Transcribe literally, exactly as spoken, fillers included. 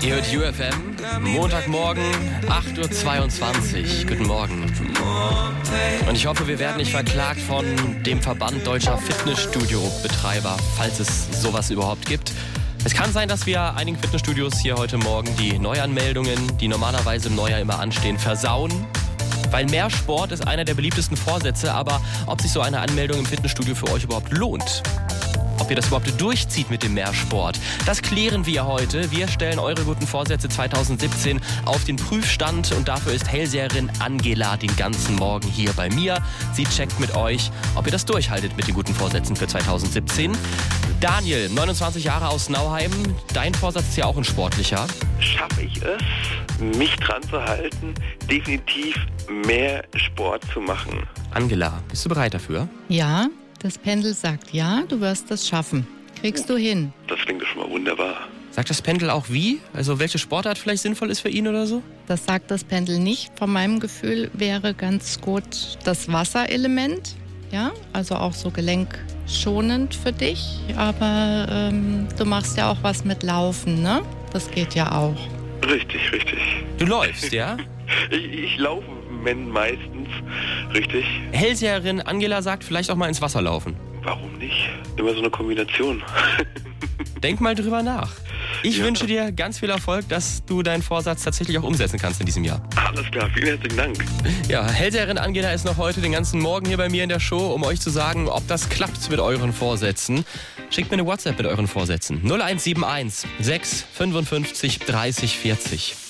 Ihr hört U F M, Montagmorgen, acht Uhr zweiundzwanzig. Guten Morgen. Und ich hoffe, wir werden nicht verklagt von dem Verband deutscher Fitnessstudio-Betreiber, falls es sowas überhaupt gibt. Es kann sein, dass wir einigen Fitnessstudios hier heute Morgen die Neuanmeldungen, die normalerweise im Neujahr immer anstehen, versauen. Weil mehr Sport ist einer der beliebtesten Vorsätze, aber ob sich so eine Anmeldung im Fitnessstudio für euch überhaupt lohnt, ob ihr das überhaupt durchzieht mit dem Mehrsport, das klären wir heute. Wir stellen eure guten Vorsätze zweitausendsiebzehn auf den Prüfstand und dafür ist Hellseherin Angela den ganzen Morgen hier bei mir. Sie checkt mit euch, ob ihr das durchhaltet mit den guten Vorsätzen für zweitausendsiebzehn. Daniel, neunundzwanzig Jahre aus Nauheim, dein Vorsatz ist ja auch ein sportlicher. Schaffe ich es, mich dran zu halten, definitiv mehr Sport zu machen? Angela, bist du bereit dafür? Ja, das Pendel sagt ja, du wirst das schaffen. Kriegst du hin. Das klingt doch schon mal wunderbar. Sagt das Pendel auch wie? Also welche Sportart vielleicht sinnvoll ist für ihn oder so? Das sagt das Pendel nicht. Von meinem Gefühl wäre ganz gut das Wasserelement. Ja, also auch so gelenkschonend für dich. Aber ähm, du machst ja auch was mit Laufen, ne? Das geht ja auch. Richtig, richtig. Du läufst, ja? Ich, ich laufe meistens, richtig. Hellseherin Angela sagt, vielleicht auch mal ins Wasser laufen. Warum nicht? Immer so eine Kombination. Denk mal drüber nach. Ich Ja. wünsche dir ganz viel Erfolg, dass du deinen Vorsatz tatsächlich auch umsetzen kannst in diesem Jahr. Alles klar, vielen herzlichen Dank. Ja, Hellseherin Angela ist noch heute den ganzen Morgen hier bei mir in der Show, um euch zu sagen, ob das klappt mit euren Vorsätzen. Schickt mir eine WhatsApp mit euren Vorsätzen. null eins sieben eins sechs fünfundfünfzig dreißig vierzig.